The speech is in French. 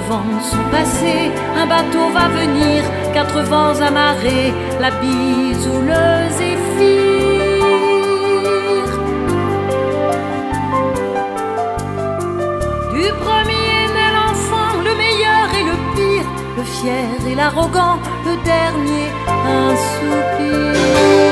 vents sont passés, un bateau va venir, quatre vents amarrés, la bise ou le zéphyr. Du premier naît l'enfant, le meilleur et le pire, le fier et l'arrogant, le dernier un soupir.